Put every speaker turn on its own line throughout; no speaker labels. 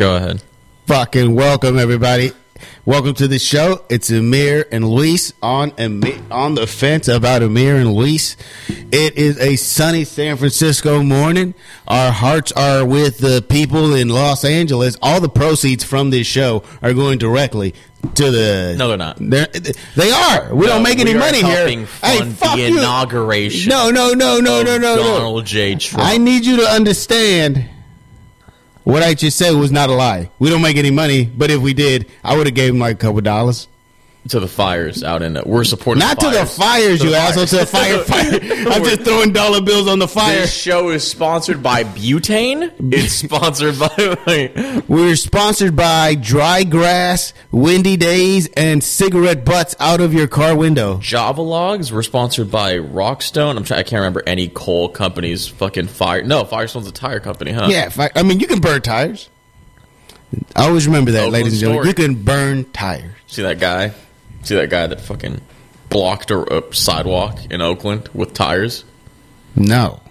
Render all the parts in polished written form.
Go ahead.
Fucking welcome, everybody. Welcome to the show. It's Amir and Luis on the fence about Amir and Luis. It is a sunny San Francisco morning. Our hearts are with the people in Los Angeles. All the proceeds from this show are going directly to the...
No, they're not.
They are. We don't make any money here.
Fund the inauguration.
No.
Donald J. Trump.
I need you to understand... What I just said was not a lie. We don't make any money, but if we did, I would have gave him like a couple dollars.
To the fires out in we're supporting
not
the fires.
To the fires, you asshole. To the firefighter. I'm just throwing dollar bills on the fire.
This show is sponsored by butane. It's sponsored by...
We're sponsored by Dry Grass, Windy Days, and cigarette butts out of your car window.
Java Logs. We're sponsored by Rockstone. I can't remember any coal companies. Fucking Fire. No, Firestone's a tire company, huh?
Yeah, I mean, you can burn tires. I always remember that, ladies and gentlemen. You can burn tires.
See that guy? See that guy that fucking blocked a sidewalk in Oakland with tires?
No.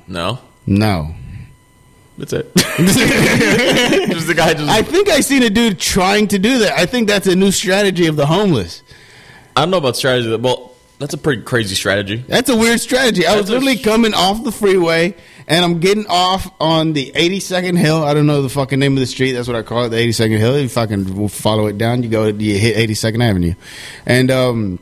That's it. Just the guy.
I think I seen a dude trying to do that. I think that's a new strategy of the homeless.
I don't know about strategy. Well, that's a pretty crazy strategy.
That's a weird strategy. I was literally coming off the freeway, and I'm getting off on the 82nd Hill. I don't know the fucking name of the street. That's what I call it, the 82nd Hill. You fucking follow it down. You hit 82nd Avenue. And,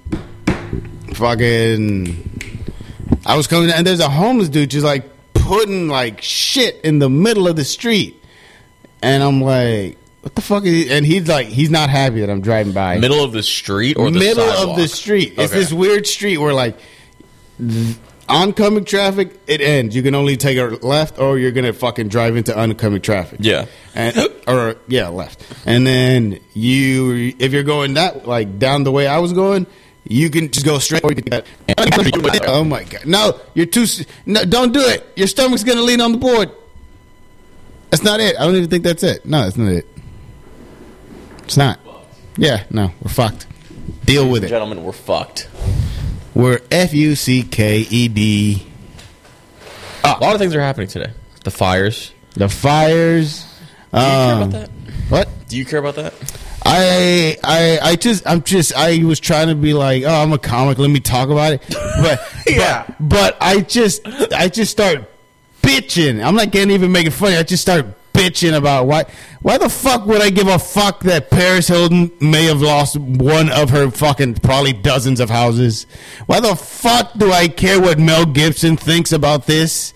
I was coming down, and there's a homeless dude just, like, putting, like, shit in the middle of the street. And I'm like... What the fuck is he? And he's not happy that I'm driving by.
Middle of the street or the
middle
sidewalk?
of the street. It's
okay.
This weird street where like oncoming traffic, it ends. You can only take a left or you're gonna fucking drive into oncoming traffic.
Yeah.
Left. And then if you're going that like down the way I was going, you can just go straight or you can oh my god. No, don't do it. Your stomach's gonna lean on the board. That's not it. I don't even think that's it. No, that's not it. It's not. Yeah, no, we're fucked. Deal with it.
Gentlemen, we're fucked.
We're F-U-C-K-E-D.
A lot of things are happening today. The fires.
Do you care
about that?
What?
Do you care about that?
I was trying to be like, oh, I'm a comic. Let me talk about it. But I just start bitching. I'm not getting even making funny. I just start bitching about why the fuck would I give a fuck that Paris Hilton may have lost one of her fucking probably dozens of houses? Why the fuck do I care what Mel Gibson thinks about this?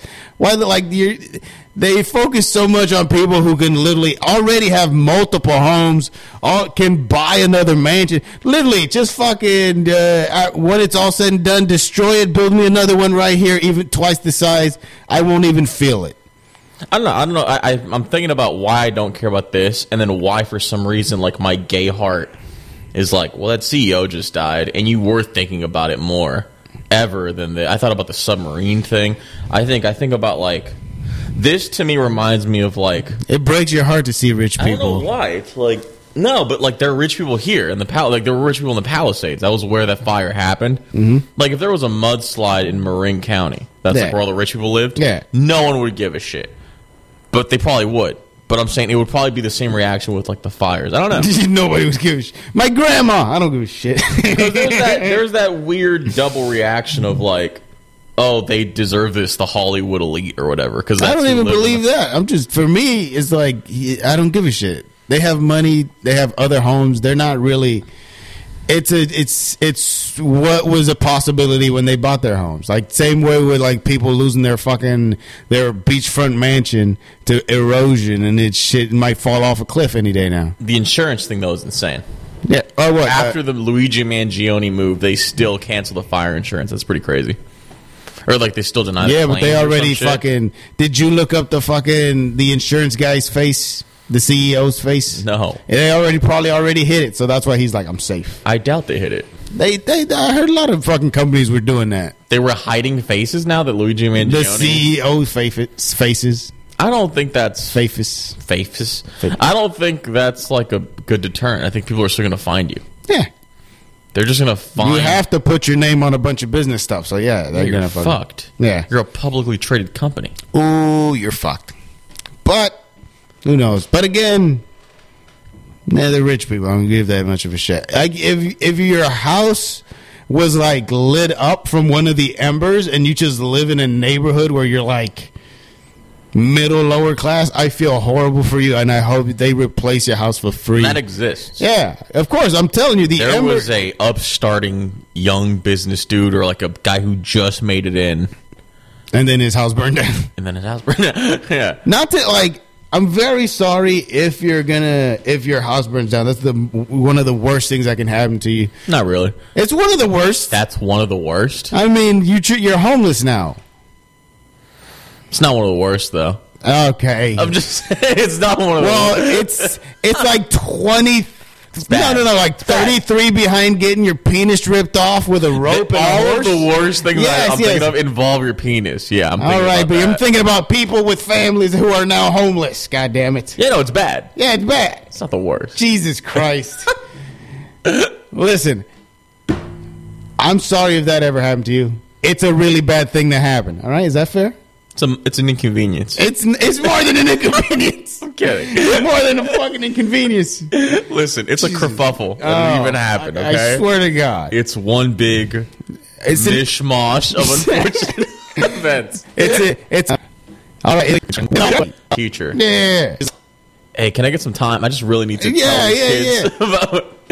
They focus so much on people who can literally already have multiple homes, can buy another mansion. Literally, just fucking, when it's all said and done, destroy it, build me another one right here, even twice the size. I won't even feel it.
I don't know. I'm thinking about why I don't care about this, and then why, for some reason, like my gay heart is like, well, that CEO just died, and you were thinking about it more ever than I thought about the submarine thing. I think about like this. To me, reminds me of like
it breaks your heart to see rich people.
I don't know why. It's like no, but like there are rich people here in the like there were rich people in the Palisades. That was where that fire happened. Mm-hmm. Like if there was a mudslide in Marin County, that's like where all the rich people lived.
Yeah,
no one would give a shit. But they probably would. But I'm saying it would probably be the same reaction with like the fires. I don't know.
Nobody was giving a shit. My grandma, I don't give a shit.
there's that weird double reaction of like, oh, they deserve this, the Hollywood elite or whatever. Because
I don't even believe that. For me, it's like I don't give a shit. They have money. They have other homes. They're not really. It's what was a possibility when they bought their homes. Like same way with like people losing their beachfront mansion to erosion, and it might fall off a cliff any day now.
The insurance thing though is insane.
Yeah. Oh, what?
After the Luigi Mangione move, they still cancel the fire insurance. That's pretty crazy. Or like they still deny.
Yeah, but they already fucking. Did you look up the insurance guy's face? The CEO's face?
No.
They probably already hit it, so that's why he's like, I'm safe.
I doubt they hit it.
I heard a lot of fucking companies were doing that.
They were hiding faces now that Luigi Mangione...
The CEO's faces.
I don't think that's...
Faces.
I don't think that's like a good deterrent. I think people are still going to find you.
Yeah.
They're just going to find...
You have to put your name on a bunch of business stuff, so yeah. They're
going to fucked.
Yeah.
You're a publicly traded company.
Ooh, you're fucked. But... Who knows? But again, Nah, they're rich people. I don't give that much of a shit. Like, if your house was like lit up from one of the embers and you just live in a neighborhood where you're like middle, lower class, I feel horrible for you, and I hope they replace your house for free.
That exists.
Yeah, of course. I'm telling you,
there was a upstarting young business dude or like a guy who just made it in.
And then his house burned down.
Yeah.
Not to like... I'm very sorry if your house burns down. That's one of the worst things that can happen to you.
Not really.
It's one of the worst.
That's one of the worst.
I mean, you're homeless now.
It's not one of the worst, though.
Okay.
I'm just saying, it's not one of the worst.
it's like 20... No, like 33 behind getting your penis ripped off with a rope and
all
a horse.
of the worst things I'm thinking of involve your penis. Yeah, I'm thinking
all right,
about
but
that.
I'm thinking about people with families who are now homeless. God damn it.
Yeah, no, it's bad.
Yeah, it's bad.
It's not the worst.
Jesus Christ. Listen, I'm sorry if that ever happened to you. It's a really bad thing to happen. All right, is that fair?
It's an inconvenience.
It's more than an inconvenience.
I'm kidding.
It's more than a fucking inconvenience.
Listen, it's a kerfuffle that even happened, okay?
I swear to God.
It's one big mishmash of unfortunate events.
All right.
Teacher.
Yeah.
Hey, can I get some time? I just really need to tell these kids about...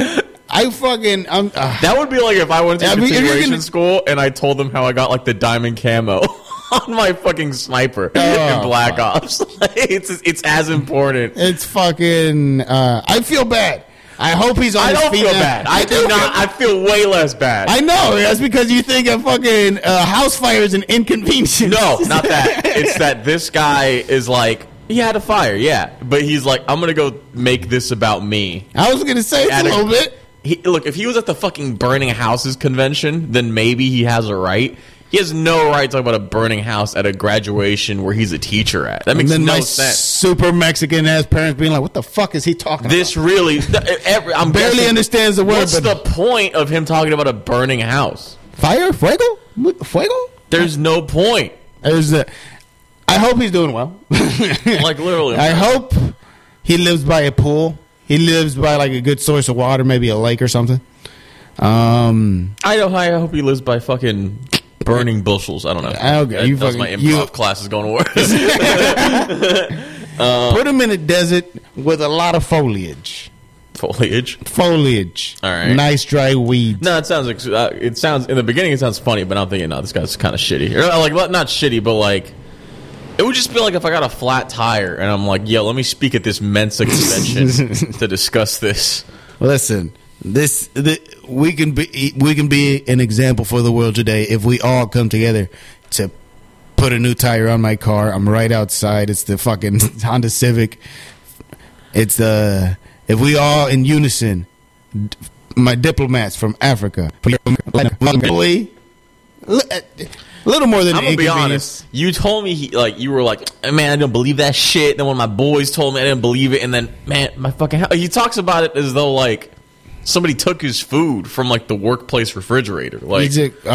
That
would be like if I went to continuation school and I told them how I got like the diamond camo on my fucking sniper in Black Ops. It's as important.
It's fucking... I feel bad. I hope he's on his feet.
I don't feel bad. I do not. I feel way less bad.
I know. That's because you think a fucking house fire is an inconvenience.
No, not that. It's that this guy is like... He had a fire, yeah. But he's like, I'm going to go make this about me.
I was going to say a little bit.
Look, if he was at the fucking burning houses convention, then maybe he has a right. He has no right to talk about a burning house at a graduation where he's a teacher at. That makes no sense.
Super Mexican ass parents being like, what the fuck is he talking about?
This really... I'm
barely understands the word.
What's the point of him talking about a burning house?
Fire? Fuego? Fuego?
There's no point.
I hope he's doing well.
Like, literally.
I hope he lives by a pool. He lives by, like, a good source of water, maybe a lake or something.
I hope he lives by fucking burning bushels. I don't know.
Okay,
that's my improv class is going to work.
Put him in a desert with a lot of foliage. Foliage.
All right.
Nice dry weeds.
No, it sounds in the beginning it sounds funny, but I'm thinking, no, this guy's kind of shitty. Or, like, not shitty, but like... It would just feel like if I got a flat tire and I'm like, yo, let me speak at this Mensa convention to discuss this.
Listen, we can be an example for the world today if we all come together to put a new tire on my car. I'm right outside. It's the fucking Honda Civic. It's if we all in unison, my diplomats from Africa. A little more than
I'm gonna be honest. You told me you were like, man, I didn't believe that shit. Then when my boys told me I didn't believe it, and then man, my fucking he talks about it as though like somebody took his food from like the workplace refrigerator. Like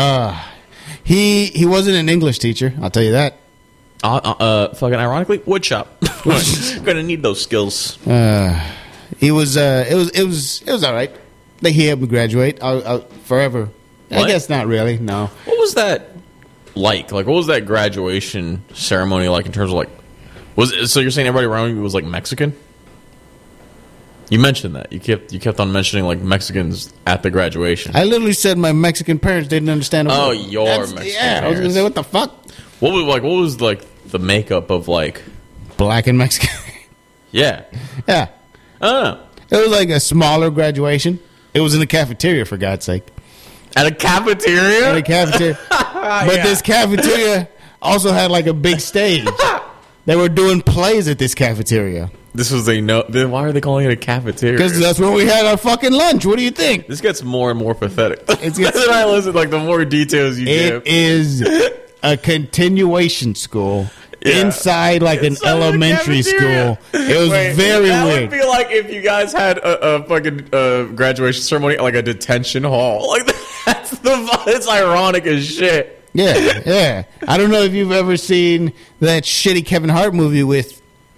he wasn't an English teacher. I'll tell you that.
Fucking ironically, wood shop. Gonna need those skills.
It was all right. Like he helped me graduate. Forever. What? I guess not really. No.
What was that? Like what was that graduation ceremony like in terms of like so you're saying everybody around you was like Mexican? You mentioned that. You kept on mentioning like Mexicans at the graduation.
I literally said my Mexican parents didn't understand.
Your Mexican parents.
I was gonna say what the fuck?
What was the makeup of like
black and Mexican?
Yeah.
Yeah.
I don't know.
It was like a smaller graduation. It was in the cafeteria, for God's sake.
At a cafeteria?
At a cafeteria. But this cafeteria also had like a big stage. They were doing plays at this cafeteria.
Then why are they calling it a cafeteria?
Because that's where we had our fucking lunch. What do you think?
This gets more and more pathetic. The more details you give.
It is a continuation school. Yeah. Inside an elementary school. It was very weird. That would be
like if you guys had a fucking graduation ceremony at like a detention hall. Like it's ironic as shit.
Yeah. I don't know if you've ever seen that shitty Kevin Hart movie with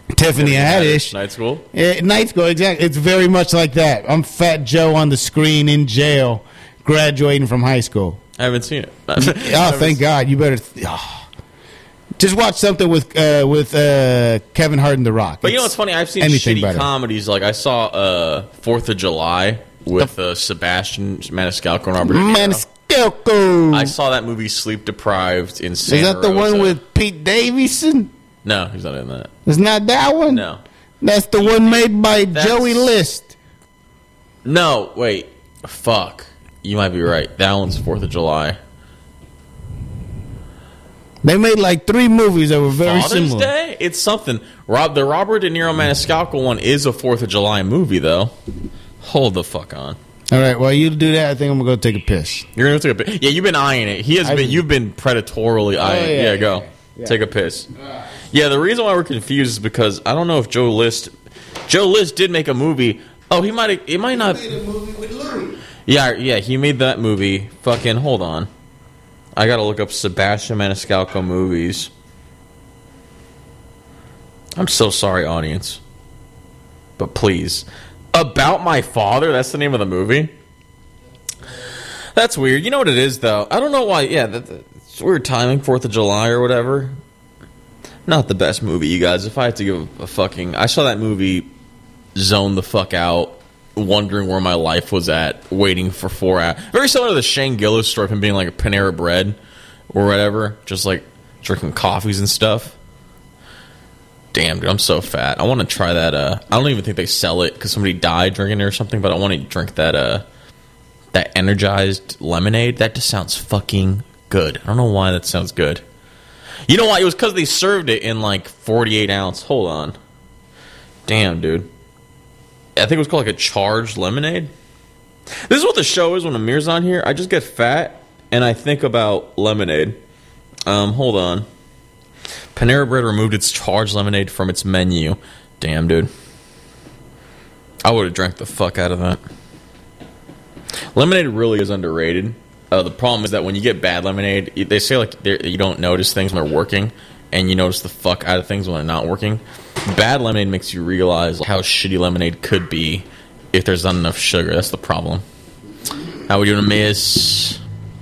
Tiffany Haddish.
Night School?
Night School, exactly. It's very much like that. I'm Fat Joe on the screen in jail, graduating from high school.
I haven't seen it.
Oh, thank God. You better... Just watch something with Kevin Hart and The Rock.
But you know what's funny? I've seen shitty comedies. Like I saw 4th of July with Sebastian Maniscalco and Robert De Niro.
Maniscalco.
I saw that movie Sleep Deprived in Santa
Is that the
Rosa.
one with Pete Davidson?
No, he's not in that.
It's not that one?
No.
That's the one made by Joey List.
No, wait. Fuck. You might be right. That one's 4th of July.
They made like 3 movies that were very
Father's
similar.
Day? It's something. The Robert De Niro Maniscalco one is a 4th of July movie, though. Hold the fuck on.
All right, while you do that, I think I'm going to go take a piss.
You're going to take a piss? Yeah, you've been eyeing it. You've been predatorily eyeing it. Yeah, go. Yeah. Take a piss. Yeah, the reason why we're confused is because I don't know if Joe List did make a movie. Oh, he might not. He made a movie with Louis. Yeah, he made that movie. Fucking, hold on. I gotta look up Sebastian Maniscalco movies. I'm so sorry, audience. But please. About My Father? That's the name of the movie? That's weird. You know what it is, though? I don't know why. Yeah, it's weird timing, 4th of July or whatever. Not the best movie, you guys. If I had to give a fucking... I saw that movie, zoned the fuck out, wondering where my life was at, waiting for 4 hours. Very similar to the Shane Gillis story of him being like a Panera Bread or whatever, just like drinking coffees and stuff. Damn, dude, I'm so fat. I want to try that. I don't even think they sell it because somebody died drinking it or something, but I want to drink that that energized lemonade. That just sounds fucking good. I don't know why that sounds good. You know why? It was because they served it in like 48 ounce. Hold on. Damn, dude. I think it was called like a charged lemonade. This is what the show is when Amir's on here. I just get fat and I think about lemonade. Hold on. Panera Bread removed its charged lemonade from its menu. Damn, dude. I would have drank the fuck out of that. Lemonade really is underrated. The problem is that when you get bad lemonade, they say like you don't notice things when they're working, and you notice the fuck out of things when they're not working. Bad lemonade makes you realize how shitty lemonade could be if there's not enough sugar. That's the problem. How we doing, miss?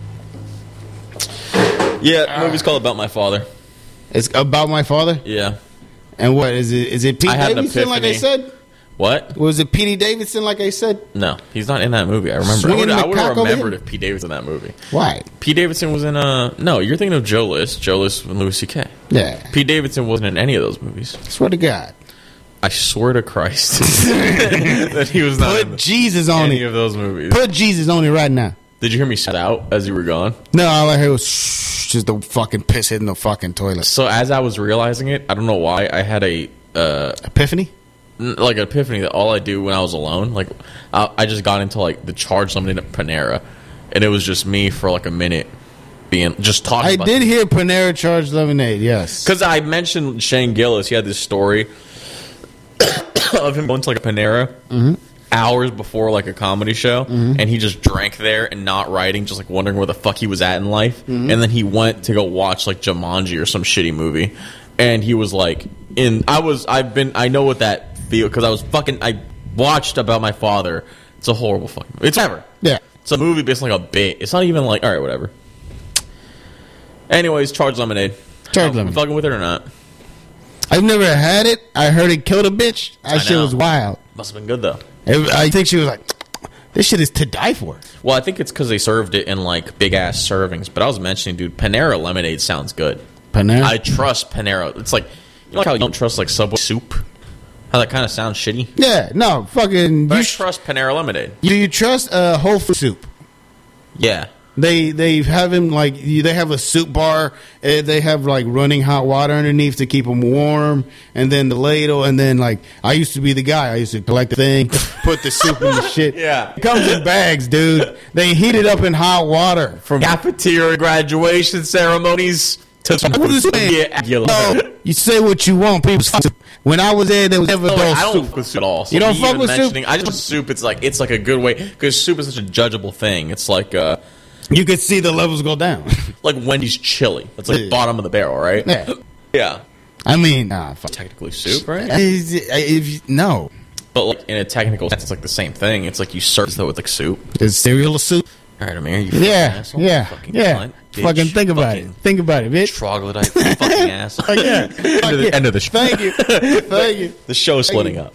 Yeah, the movie's called About My Father.
It's About My Father?
Yeah.
And what is it? Is it Pete Davidson like I said?
What?
Was it Pete Davidson like I said?
No, he's not in that movie. I remember. I would have remembered if Pete Davidson in that movie.
Why?
Pete Davidson was in No, you're thinking of Joe List. Joe List with Louis C.K.
Yeah.
Pete Davidson wasn't in any of those movies.
Swear to God.
I swear to Christ that he was not in
Jesus on
any of those movies.
Put Jesus on it right now.
Did you hear me shout out as you were gone?
No, all I heard was just the fucking piss hitting the fucking toilet.
So as I was realizing it, I don't know why, I had a...
epiphany?
Like an epiphany that all I do when I was alone, like I just got into like the charged lemonade at Panera, and it was just me for like a minute being just talking.
I did hear Panera charged lemonade, yes,
because I mentioned Shane Gillis. He had this story of him going to like a Panera hours before like a comedy show, and he just drank there and not writing, just like wondering where the fuck he was at in life, and then he went to go watch like Jumanji or some shitty movie, and he was like, I know what that. Because I watched About My Father. It's a horrible fucking movie. It's whatever.
Yeah.
It's a movie based on like a bit. It's not even like, alright, whatever. Anyways, charged lemonade.
Charged lemonade.
Fucking with it or not?
I've never had it. I heard it killed a bitch. That shit was wild.
Must have been good though.
I think she was like, this shit is to die for.
Well, I think it's because they served it in like big ass servings. But I was mentioning, dude, Panera lemonade sounds good.
Panera?
I trust Panera. It's like, you know like how you don't trust like Subway soup? How that kind of sounds shitty?
Yeah, no, fucking...
But I trust Panera Lemonade.
Do you trust Whole Food Soup?
Yeah.
They have him, like, they have a soup bar. They have, like, running hot water underneath to keep them warm. And then the ladle. And then, like, I used to be the guy. I used to collect the thing, put the soup in the shit.
Yeah.
It comes in bags, dude. They heat it up in hot water.
From cafeteria graduation ceremonies to...
No, you say what you want, people. When I was there was never
I don't fuck with soup at all. So
you don't fuck with soup?
I just soup. It's like a good way because soup is such a judgeable thing. It's like
you could see the levels go down.
Like Wendy's chili. It's like bottom of the barrel, right?
Yeah.
Yeah.
I mean,
Technically soup, right?
No.
But like, in a technical sense, it's like the same thing. It's like you serve though with like soup.
Is cereal a soup?
All right, Amir, you
Fucking
cunt, bitch,
fucking think about it. Think about it, bitch.
Troglodyte fucking ass. End of the show.
Thank you. Thank you.
The show's splitting up.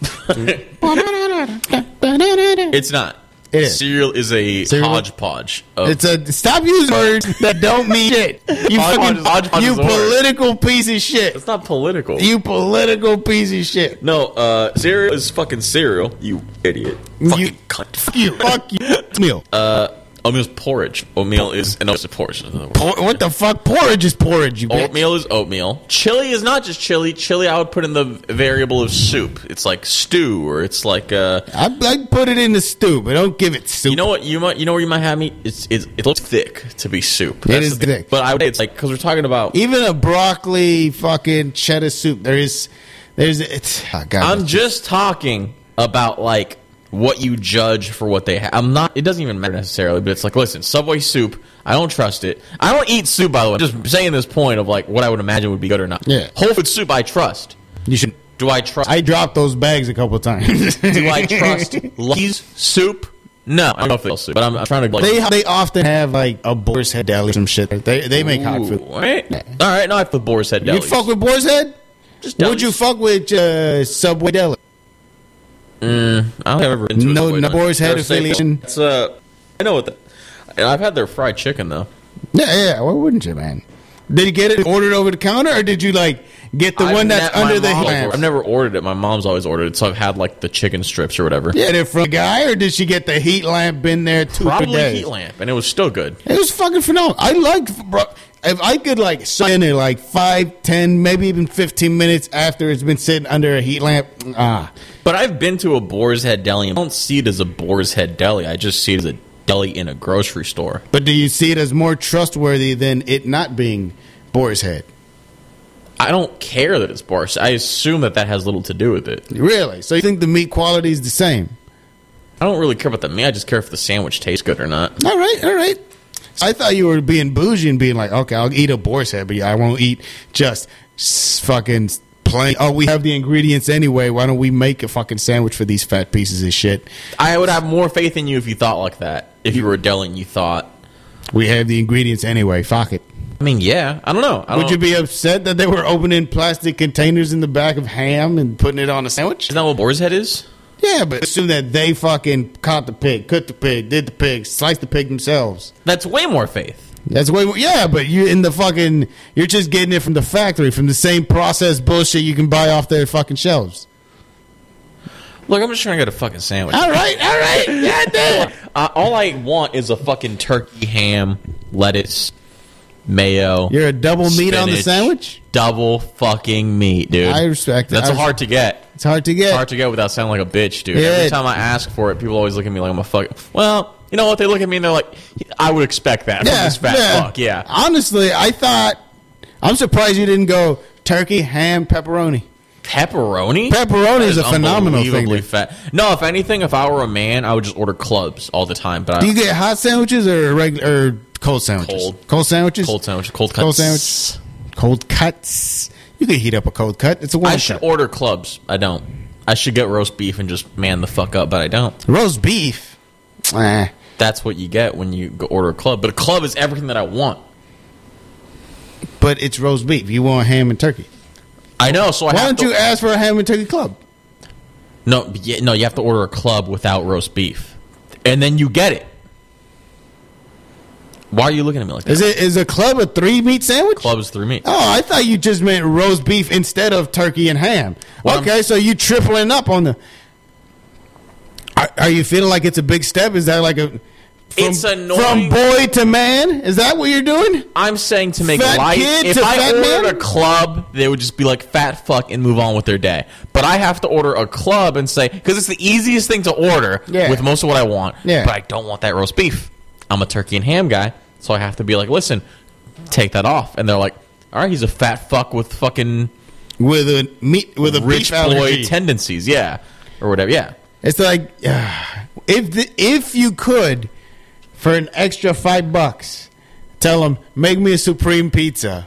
It's not.
It is.
Cereal is a hodgepodge.
Stop using words that don't mean shit. You
Hodgepodge
you
is a word.
political piece of shit.
It's not political.
You political piece of shit.
No, cereal is fucking cereal. You idiot. Fucking cunt.
Fuck you. Fuck you. Meal.
Oatmeal's porridge. Oatmeal is a porridge.
What the fuck? Porridge is porridge. You
Oatmeal is oatmeal. Chili is not just chili. Chili, I would put in the variable of soup. It's like stew, or it's like
I put it in the stew, but don't give it soup.
You know what? You know where you might have me. It looks thick to be soup.
It is thick,
but I would say it's like because we're talking about
even a broccoli fucking cheddar soup. There's it's. Oh God,
I'm just talking about like what you judge for what they have. I'm not. It doesn't even matter necessarily, but it's like, listen, Subway soup. I don't trust it. I don't eat soup, by the way. I'm just saying this point of like what I would imagine would be good or not.
Yeah.
Whole Food soup, I trust.
You should.
Do I trust?
I dropped those bags a couple of times.
Do I trust Lucky's soup? No, I don't know if it's soup, but I'm trying to. Like,
they often have like a Boar's Head deli or some shit. They make hot food.
Right? Yeah. All right, no, I put Boar's Head deli.
You fuck with Boar's Head?
Just delis.
Would you fuck with Subway deli?
I don't think I've ever been to
no Boar's Head affiliation.
It's I know what I've had their fried chicken though.
Yeah. Why wouldn't you, man? Did you get it ordered over the counter, or did you like get the one that's under the heat?
I've never ordered it. My mom's always ordered it, so I've had like the chicken strips or whatever.
Yeah, it from a guy, or did she get the heat lamp in there too?
Probably heat lamp, and it was still good.
It was fucking phenomenal. I liked, bro. If I could like sit in it like 5, 10, maybe even 15 minutes after it's been sitting under a heat lamp.
But I've been to a Boar's Head deli, and I don't see it as a Boar's Head deli. I just see it as a deli in a grocery store.
But do you see it as more trustworthy than it not being Boar's Head?
I don't care that it's Boar's. I assume that has little to do with it.
Really? So you think the meat quality is the same?
I don't really care about the meat. I just care if the sandwich tastes good or not.
All right. I thought you were being bougie and being like, okay, I'll eat a Boar's Head, but I won't eat just fucking plain. Oh, we have the ingredients anyway. Why don't we make a fucking sandwich for these fat pieces of shit?
I would have more faith in you if you thought like that. If you were a deli and you thought,
we have the ingredients anyway. Fuck it.
I mean, yeah. I don't know.
Would you be upset that they were opening plastic containers in the back of ham and putting it on a sandwich?
Isn't that what Boar's Head is?
Yeah, but assume that they fucking caught the pig, cooked the pig, did the pig, sliced the pig themselves.
That's way more faith.
That's way more. Yeah, but you're just getting it from the factory, from the same processed bullshit you can buy off their fucking shelves.
Look, I'm just trying to get a fucking sandwich.
All right. Goddamn.
All I want is a fucking turkey, ham, lettuce, mayo.
You're a double meat on the sandwich?
Double fucking meat, dude.
I respect it.
That's hard to get.
It's hard to get.
It's hard to get without sounding like a bitch, dude.
Yeah.
Every time I ask for it, people always look at me like I'm a fuck. Well, you know what? They look at me and they're like, I would expect that from this fat fuck. Yeah.
Honestly, I'm surprised you didn't go turkey, ham, pepperoni.
Pepperoni?
Pepperoni is a phenomenal thing.
Fat. No, if anything, if I were a man, I would just order clubs all the time. But
do you get hot sandwiches or regular cold sandwiches? Cold sandwiches.
Cold sandwiches. Cold cuts.
Cold sandwiches. Cold cuts. You can heat up a cold cut. It's a one.
I should order clubs. I don't. I should get roast beef and just man the fuck up, but I don't.
Roast beef.
That's what you get when you go order a club. But a club is everything that I want.
But it's roast beef. You want ham and turkey.
I know. So why
don't you ask for a ham and turkey club?
No. You have to order a club without roast beef, and then you get it. Why are you looking at me like that?
Is a club a 3-meat sandwich?
Club is 3 meat.
Oh, I thought you just meant roast beef instead of turkey and ham. Well, okay, so you tripling up on the. Are you feeling like it's a big step? Is that like a?
It's annoying.
From boy to man? Is that what you're doing?
I'm saying to make
fat
light.
Kid
if
to
I
fat
ordered
man?
a club, they would just be like fat fuck and move on with their day. But I have to order a club and say, because it's the easiest thing to order with most of what I want. Yeah. But I don't want that roast beef. I'm a turkey and ham guy, so I have to be like, listen, take that off. And they're like, all right, he's a fat fuck with fucking
with a
rich
beef allergy
boy tendencies, yeah, or whatever, yeah.
It's like if you could, for an extra $5, tell them make me a supreme pizza,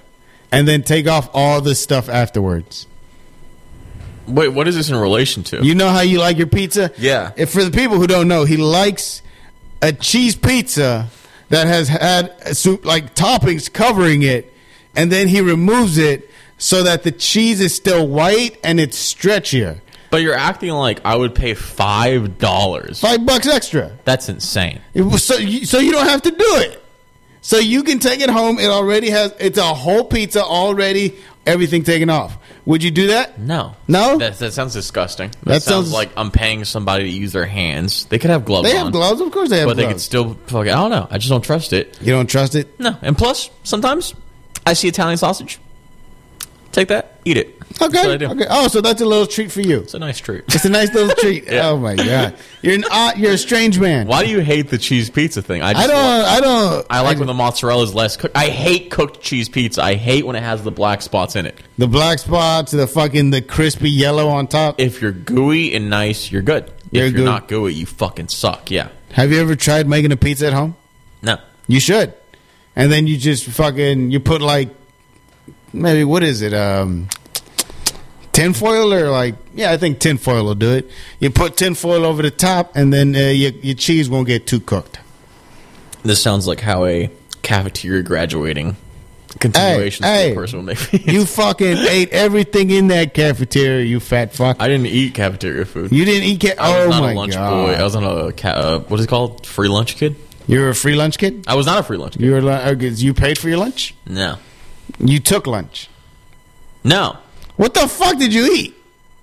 and then take off all the stuff afterwards.
Wait, what is this in relation to?
You know how you like your pizza?
Yeah.
If for the people who don't know, he likes a cheese pizza that has had like toppings covering it, and then he removes it so that the cheese is still white and it's stretchier.
But you're acting like I would pay $5.
$5 extra.
That's insane.
So you don't have to do it. So you can take it home. It already has. It's a whole pizza already. Everything taken off. Would you do that?
No.
No?
That sounds disgusting.
That
sounds
sounds
like I'm paying somebody to use their hands. They could have gloves on.
They have gloves. Of course they have
But
gloves.
they could still fucking, I don't know. I just don't trust it.
You don't trust it?
No. And plus, sometimes I see Italian sausage. Take that, eat it.
Okay.
That's what I do.
Okay. Oh, so that's a little treat for you.
It's a nice treat.
It's a nice little treat.
Yeah.
Oh my god, you're a strange man.
Why do you hate the cheese pizza thing?
I don't.
I like when the mozzarella is less cooked. I hate cooked cheese pizza. I hate when it has the black spots in it.
The black spots, the crispy yellow on top.
If you're gooey and nice, you're good.
You're
if you're
good.
not gooey, you fucking suck. Yeah.
Have you ever tried making a pizza at home?
No.
You should. And then you just you put like, maybe what is it? Tinfoil or I think tinfoil will do it. You put tinfoil over the top, and then your cheese won't get too cooked.
This sounds like how a cafeteria graduating continuation
Hey,
person will make me.
You fucking ate everything in that cafeteria, you fat fuck.
I didn't eat cafeteria food.
You didn't eat
I was
oh
not
my
a lunch
god!
boy. I was on a what is it called? Free lunch kid.
You were a free lunch kid.
I was not a free lunch kid.
You paid for your lunch.
No.
You took lunch.
No.
What the fuck did you eat?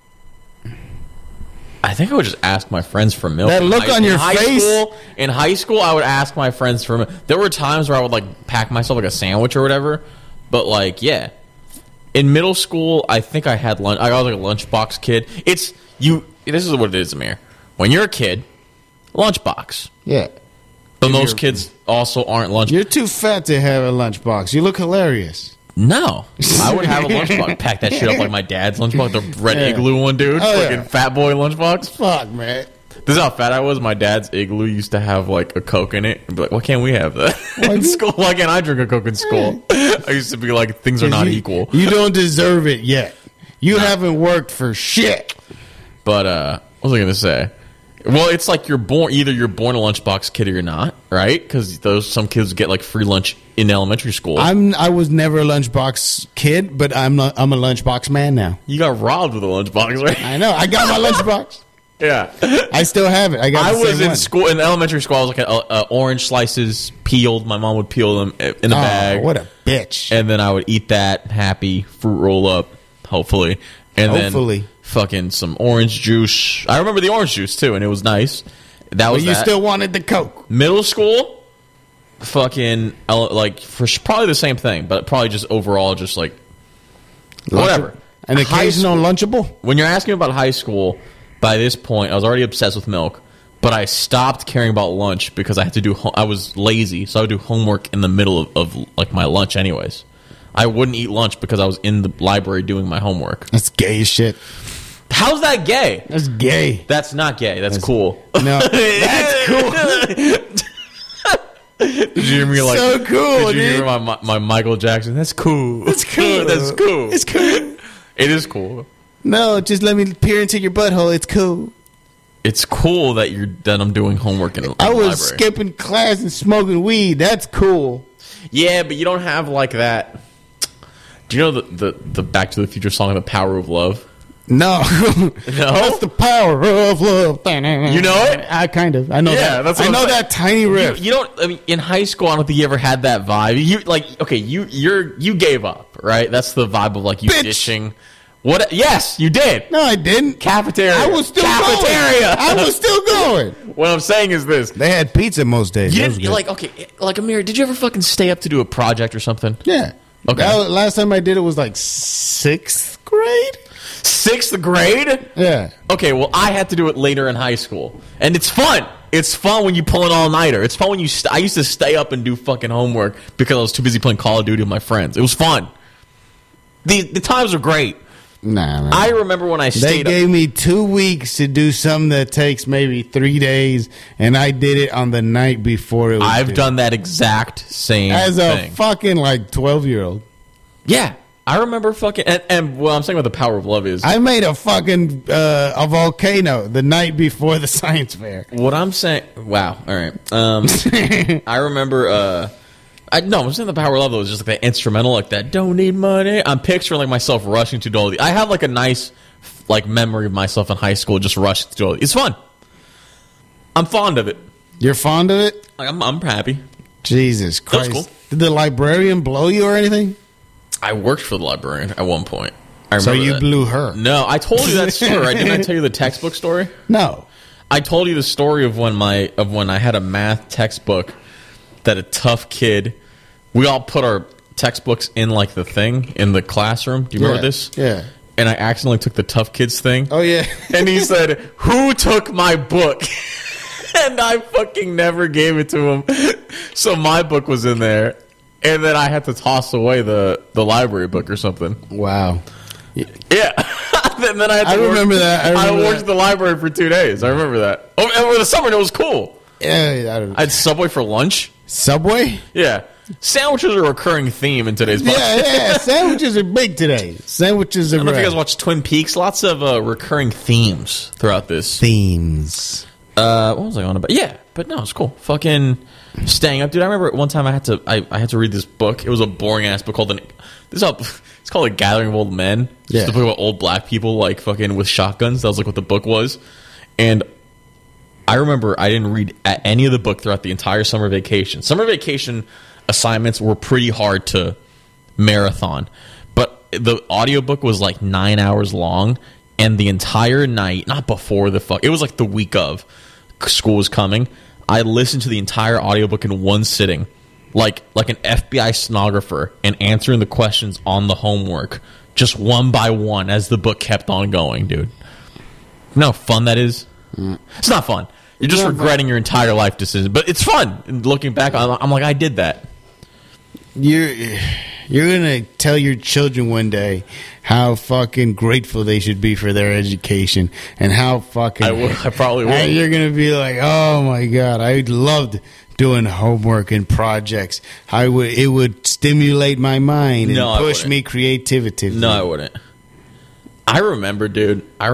I think I would just ask my friends for milk.
That look on your face?
In high school, I would ask my friends for milk. There were times where I would pack myself like a sandwich or whatever. But yeah. In middle school, I think I had lunch. I was like a lunchbox kid. This is what it is, Amir. When you're a kid, lunchbox.
Yeah.
But most kids also aren't lunch.
You're too fat to have a lunchbox. You look hilarious.
No, I would have a lunchbox. Pack that shit up like my dad's lunchbox, the red igloo one, dude.
Oh,
Fucking fat boy lunchbox.
Fuck, man.
This is how fat I was. My dad's igloo used to have a Coke in it. I'd be like, why can't we have that in school? Why can't I drink a Coke in school? I used to be like, things are not equal.
You don't deserve it yet. You haven't worked for shit.
But what was I going to say? Well, it's like you're born a lunchbox kid or you're not, right? Because some kids get free lunch in elementary school.
I was never a lunchbox kid, but I'm a lunchbox man now.
You got robbed with a lunchbox, right?
I know. I got my lunchbox.
Yeah,
I still have it. I
was in school in elementary school. I was like orange slices peeled. My mom would peel them in a bag.
What a bitch!
And then I would eat that happy fruit roll up, hopefully, and then fucking some orange juice. I remember the orange juice too, and it was nice. But
you still wanted the Coke.
Middle school, fucking for probably the same thing, but probably just overall whatever.
An occasional Lunchable.
When you're asking about high school. By this point, I was already obsessed with milk, but I stopped caring about lunch because I had to do. I was lazy, so I would do homework in the middle of my lunch. Anyways, I wouldn't eat lunch because I was in the library doing my homework.
That's gay as shit.
How's that gay?
That's gay.
That's not gay. That's cool.
No, that's cool.
Did you hear me
so cool?
Did you hear my Michael Jackson? That's cool.
That's cool.
That's cool.
It's cool.
It is cool.
No, just let me peer into your butthole. It's cool.
It's cool that I'm doing homework in the
I was
library.
skipping class and smoking weed. That's cool.
Yeah, but you don't have that. Do you know the Back to the Future song, "The Power of Love"?
No.
No?
That's the power of love.
You know it?
I kind of. I know that.
That's
I know that tiny riff.
You don't. I mean, in high school, I don't think you ever had that vibe. You gave up, right? That's the vibe of you
Bitch.
ditching. What? Yes, you did.
No, I didn't.
Cafeteria.
I was still
Cafeteria.
going. I was still going.
What I'm saying is this.
They had pizza most days.
You
That was
didn't,
good.
Amir, did you ever fucking stay up to do a project or something?
Yeah.
Okay.
Last time I did it was 6th grade.
6th grade?
Yeah.
Okay, well, I had to do it later in high school. And it's fun. It's fun when you pull an all-nighter. It's fun when I used to stay up and do fucking homework because I was too busy playing Call of Duty with my friends. It was fun. The times are great.
Nah, man.
I remember when I stayed
They gave me 2 weeks to do something that takes maybe 3 days, and I did it on the night before it was
I've
due.
done that exact same
As
thing.
a fucking 12-year-old.
Yeah. I remember fucking and what I'm saying about the power of love is
I made a fucking a volcano the night before the science fair.
what I'm saying. Wow. All right. I remember. I'm saying the power of love though is just like that instrumental, like that. Don't need money. I'm picturing like myself rushing to Dolby. I have like a nice like memory of myself in high school just rushing to Dolby. It's fun. I'm fond of it.
You're fond of it?
Like I'm happy.
Jesus Christ!
cool.
Did the librarian blow you or anything?
I worked for the librarian at one point. I remember
So you
that.
blew her?
No, I told you that story. Right? Didn't I tell you the textbook story?
No.
I told you the story of when I had a math textbook that a tough kid. We all put our textbooks in like the thing in the classroom. Do you remember this?
Yeah.
And I accidentally took the tough kids thing.
Oh yeah.
And he said, "Who took my book?" And I fucking never gave it to him. So my book was in there. And then I had to toss away the library book or something.
Wow.
Yeah. And then I
remember that.
I worked at the library for 2 days. I remember that. Oh, and over the summer, it was cool.
Yeah.
I had Subway for lunch.
Subway?
Yeah. Sandwiches are a recurring theme in today's podcast.
Yeah. Sandwiches are big today. Sandwiches are
I don't know if you
great.
guys watch Twin Peaks. Lots of recurring themes throughout this.
Themes.
What was I on about? Yeah, but no, it's cool. Fucking staying up, dude. I remember one time I had to read this book. It was a boring ass book called it's called A Gathering of Old Men. It's just a book about old black people like fucking with shotguns. That was like what the book was. And I remember I didn't read any of the book throughout the entire summer vacation. Summer vacation assignments were pretty hard to marathon, but the audiobook was like 9 hours long, and the entire night, not before it was like the week of school was coming, I listened to the entire audiobook in one sitting, like an FBI stenographer, and answering the questions on the homework just one by one as the book kept on going, dude. You know how fun that is? It's not fun. You're just regretting your entire life decision, but it's fun. And looking back, I'm like, I did that.
You're gonna tell your children one day how fucking grateful they should be for their education, and how fucking
I probably will.
And you're gonna be like, oh my god, I loved doing homework and projects. It would stimulate my mind and push me creativity.
No, I wouldn't. I remember, dude. I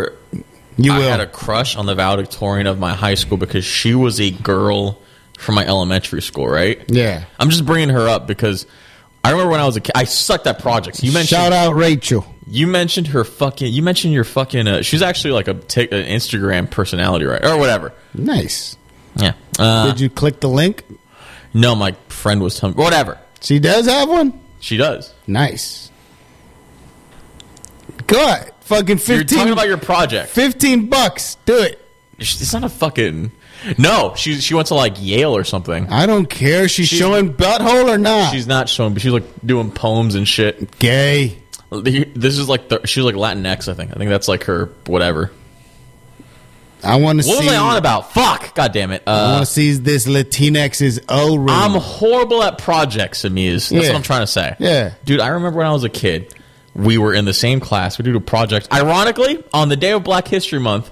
had a crush on the valedictorian of my high school because she was a girl from my elementary school, right?
Yeah.
I'm just bringing her up because I remember when I was a kid, I sucked at projects. You mentioned
shout out Rachel.
You mentioned her fucking. You mentioned your fucking. She's actually like an Instagram personality, right, or whatever.
Nice.
Yeah.
Did you click the link?
No, my friend was telling me. Whatever.
She does have one?
She does.
Nice. Good. Fucking 15.
You're talking about your project.
$15. Do it.
It's not a fucking. No, she went to like Yale or something.
I don't care. She's showing butthole or not.
She's not showing, but she's like doing poems and shit.
Gay.
This is like she's like Latinx. I think that's like her whatever.
I want to see.
What was I on about? Fuck! God damn it!
I want to see this Latinx's O-ring.
I'm horrible at projects, Amiz. That's what I'm trying to say.
Yeah,
dude. I remember when I was a kid, we were in the same class. We did a project. Ironically, on the day of Black History Month,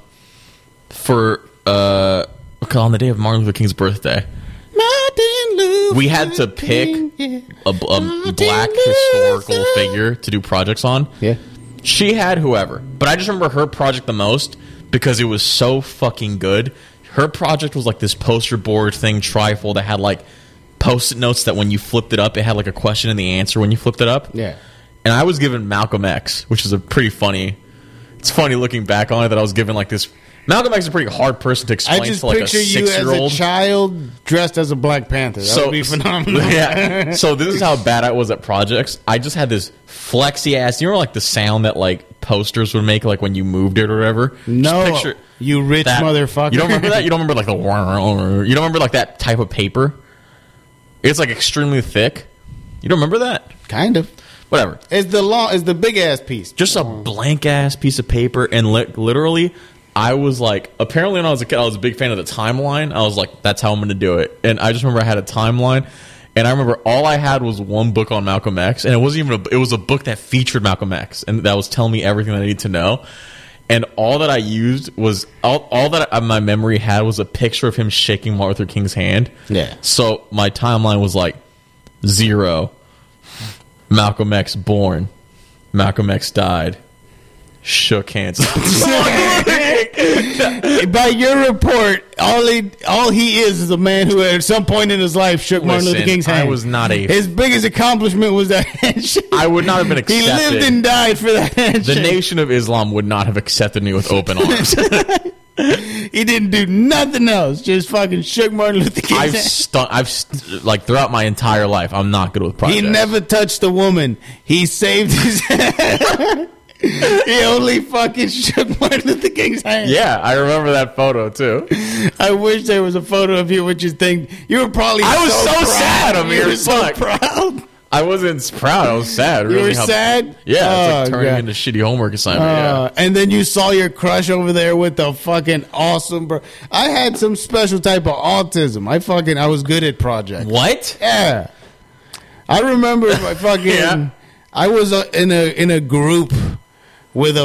on the day of Martin Luther King's birthday, we had to pick a black historical figure to do projects on.
Yeah,
she had whoever, but I just remember her project the most because it was so fucking good. Her project was like this poster board thing, trifold, that had like post-it notes that when you flipped it up, it had like a question and the answer when you flipped it up.
Yeah.
And I was given Malcolm X, which is a pretty funny. It's funny looking back on it that I was given like this. Malcolm X is a pretty hard person to explain to like a 6-year-old.
I just picture you as a child dressed as a Black Panther. That would be phenomenal.
Yeah. So this is how bad I was at projects. I just had this flexy ass. You know, like the sound that like posters would make, like when you moved it or whatever.
No, you rich
that.
motherfucker.
You don't remember that? You don't remember like the. You don't remember like that type of paper? It's like extremely thick. You don't remember that?
Kind of.
Whatever.
It's the big ass piece.
Just a blank ass piece of paper, and literally. I was like, apparently when I was a kid, I was a big fan of the timeline. I was like, that's how I'm going to do it. And I just remember I had a timeline, and I remember all I had was one book on Malcolm X, and it wasn't even it was a book that featured Malcolm X, and that was telling me everything that I needed to know. And all that I used was, all that my memory had was a picture of him shaking Martin Luther King's hand.
Yeah.
So my timeline was like 0, Malcolm X born, Malcolm X died. Shook hands.
By your report, all he is a man who at some point in his life shook Martin Luther King's hand.
I was not
his biggest accomplishment was that handshake.
I would not have been accepted.
He lived and died for that handshake.
The Nation of Islam would not have accepted me with open arms.
He didn't do nothing else. Just fucking shook Martin Luther King's hand.
Like throughout my entire life, I'm not good with projects.
He never touched a woman. He saved his hand. He only fucking shook Martin Luther King's hand.
Yeah, I remember that photo too.
I wish there was a photo of you with your thing. You were probably
I was so sad, Amir.
You were so proud.
I wasn't proud. I was sad.
You were sad?
Yeah, it's like turning into shitty homework assignment. Yeah.
And then you saw your crush over there with the fucking awesome bro. I had some special type of autism. I was good at projects.
What?
Yeah. I remember my fucking.
Yeah.
I was in a group with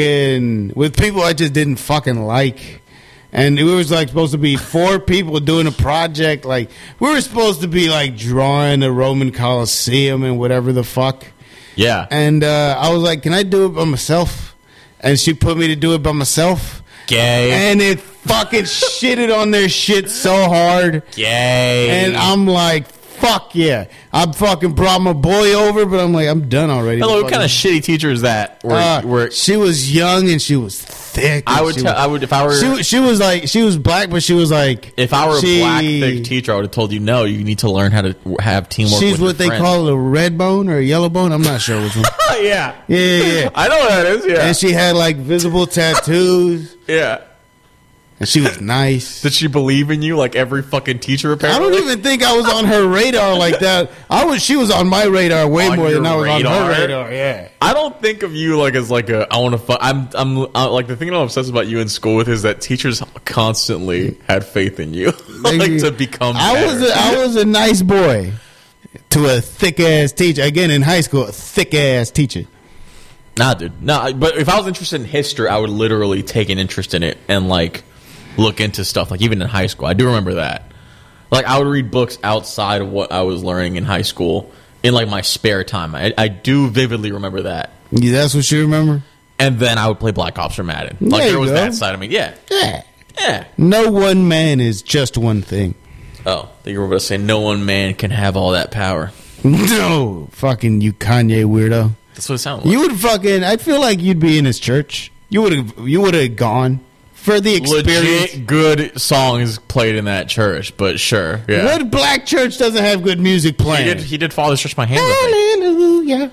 people I just didn't fucking like. And it was like supposed to be 4 people doing a project. Like we were supposed to be like drawing the Roman Colosseum and whatever the fuck.
Yeah.
And I was like, can I do it by myself? And she put me to do it by myself.
Gay.
And it fucking shitted on their shit so hard.
Gay.
And I'm like, fuck yeah. I fucking brought my boy over, but I'm like, I'm done already.
Hello, what kind of shitty teacher is that?
She was young and she was thick.
If I were.
She was black, but she was like.
If I were a black thick teacher, I would have told you no. You need to learn how to have teamwork.
She's what they call a red bone or a yellow bone. I'm not sure which one.
Yeah.
Yeah.
I know what that is. Yeah.
And she had like visible tattoos.
Yeah.
And she was nice.
Did she believe in you like every fucking teacher apparently?
I don't even think I was on her radar like that. She was on my radar way more than I was on her radar. Yeah.
I don't think of you like as like I want to fuck. I'm like the thing I'm obsessed about you in school with is that teachers constantly had faith in you like to become better.
I was a nice boy to a thick ass teacher. Again, in high school, a thick ass teacher.
Nah, dude. Nah, but if I was interested in history, I would literally take an interest in it and like look into stuff, like even in high school. I do remember that. Like I would read books outside of what I was learning in high school in like my spare time. I do vividly remember that.
Yeah, that's what you remember?
And then I would play Black Ops or Madden. Like there was that side of me. Yeah. Yeah.
No one man is just one thing.
Oh, you were about to say no one man can have all that power.
No, fucking you Kanye weirdo.
That's what it sounded like.
You would fucking, I feel like you'd be in his church. You would have gone. For the experience.
Legit good songs played in that church, but sure. Yeah.
What black church doesn't have good music playing?
He did Father Stretch My Hands.
Hallelujah.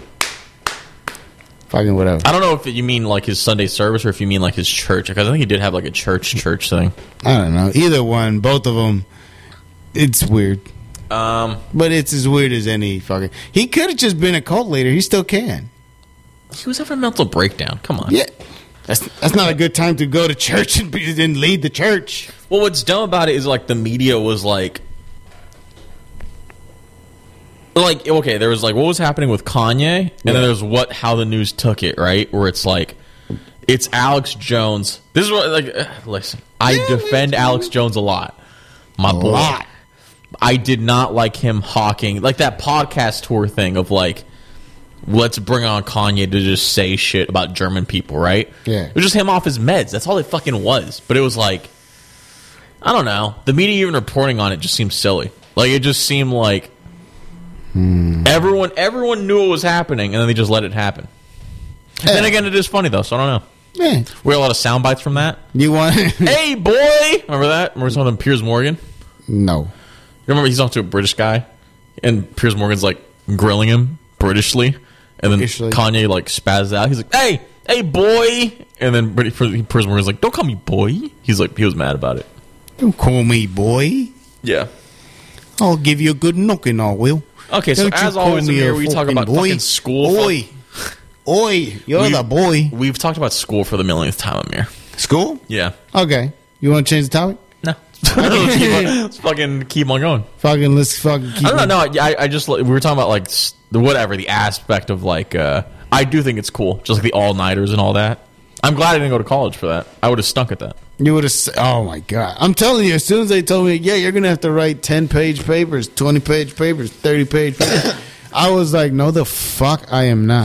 Fucking whatever.
I don't know if you mean like his Sunday service or if you mean like his church, because I think he did have like a church thing.
I don't know. Either one, both of them. It's weird. But it's as weird as any fucking. He could have just been a cult leader. He still can.
He was having a mental breakdown. Come on.
Yeah. That's not a good time to go to church and lead the church.
Well, what's dumb about it is like the media was like okay, there was like what was happening with Kanye, and then there's how the news took it, right? Where it's like it's Alex Jones. This is what listen. I defend Alex Jones a lot. My boy. I did not like him hawking like that podcast tour thing of like, let's bring on Kanye to just say shit about German people, right?
Yeah.
It was just him off his meds. That's all it fucking was. But it was like, I don't know. The media even reporting on it just seemed silly. Like, it just seemed like everyone knew what was happening, and then they just let it happen. Yeah. Then again, it is funny, though, so I don't know.
Yeah.
We had a lot of sound bites from that.
You want...
Hey, boy! Remember that? Remember some of them, Piers Morgan?
No.
You remember he's talking to a British guy, and Piers Morgan's, like, grilling him Britishly, and then Kanye, like, spazzes out. He's like, hey, boy! And then Piers Morgan's like, don't call me boy. He's like, he was mad about it.
Don't call me boy.
Yeah.
I'll give you a good knocking, I will.
Okay, so as always, Amir, we talk about fucking school.
Oi, you're the boy.
We've talked about school for the millionth time, Amir.
School?
Yeah.
Okay. You want to change the topic?
No. Let's fucking keep on going.
Let's keep on.
I don't know. I just, we were talking about, like, whatever, the aspect of, like, I do think it's cool. Just like the all-nighters and all that. I'm glad I didn't go to college for that. I would have stunk at that.
You would have, oh my God. I'm telling you, as soon as they told me, yeah, you're going to have to write 10-page papers, 20-page papers, 30-page papers, I was like, no, the fuck I am not.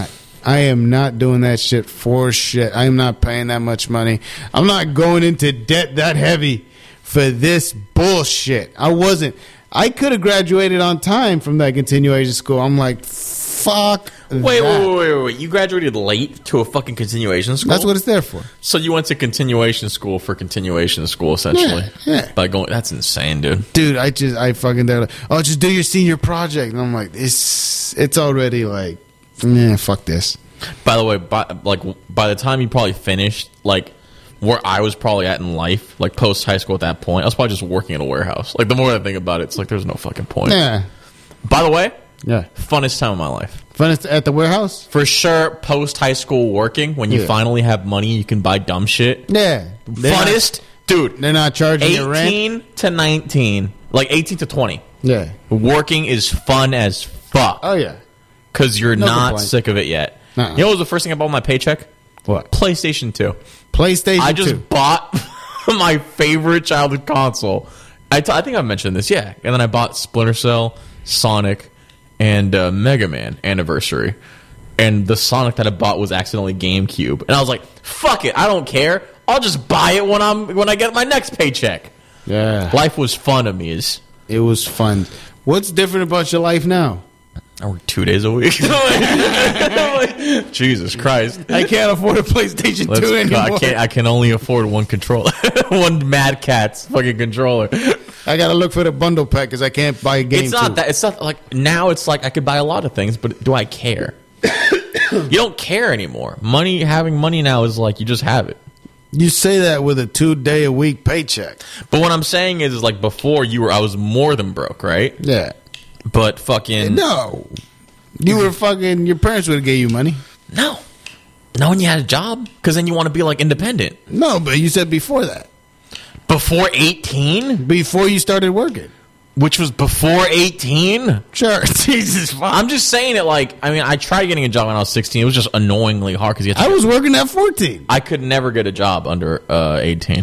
I am not doing that shit for shit. I am not paying that much money. I'm not going into debt that heavy for this bullshit. I wasn't. I could have graduated on time from that continuation school. I'm like, fuck.
Wait. You graduated late to a fucking continuation school?
That's what it's there for.
So you went to continuation school for continuation school, essentially.
Yeah.
By going, that's insane, dude.
Dude, I fucking, they're like, oh, just do your senior project. And I'm like, it's already like, fuck this.
By the way, by the time you probably finished, like, where I was probably at in life, like post high school at that point, I was probably just working in a warehouse. Like, the more I think about it, it's like there's no fucking point.
Yeah.
By the way,
yeah,
funnest time of my life.
Funnest at the warehouse?
For sure, post high school working, when you finally have money, you can buy dumb shit.
Yeah.
Funnest, dude.
They're not charging you rent.
18 to 19, like 18 to 20.
Yeah.
Working is fun as fuck.
Oh, yeah.
Because you're not
complaint.
sick of it yet. You know what was the first thing I bought with my paycheck?
What?
PlayStation 2.
PlayStation 2.
I just bought my favorite childhood console. I think I've mentioned this, yeah. And then I bought Splinter Cell, Sonic, and Mega Man Anniversary. And the Sonic that I bought was accidentally GameCube. And I was like, fuck it, I don't care. I'll just buy it when I get my next paycheck.
Yeah.
Life was fun to me.
It was fun. What's different about your life now?
I work 2 days a week. Jesus Christ.
I can't afford a PlayStation 2 anymore.
I can only afford one controller. One Mad Catz fucking controller.
I gotta look for the bundle pack because I can't buy a game.
It's not that. It's not like now. It's like I could buy a lot of things, but do I care? You don't care anymore. Having money now is like you just have it.
You say that with a 2-day-a-week paycheck.
But what I'm saying is like before I was more than broke, right?
Yeah.
But fucking
no. You were fucking. Your parents would have gave you money.
No. No, when you had a job, because then you want to be like independent.
No, but you said before that.
Before 18?
Before you started working.
Which was before 18?
Sure. Jesus fuck.
I'm just saying it like, I mean, I tried getting a job when I was 16. It was just annoyingly hard because
I was working at 14.
I could never get a job under 18.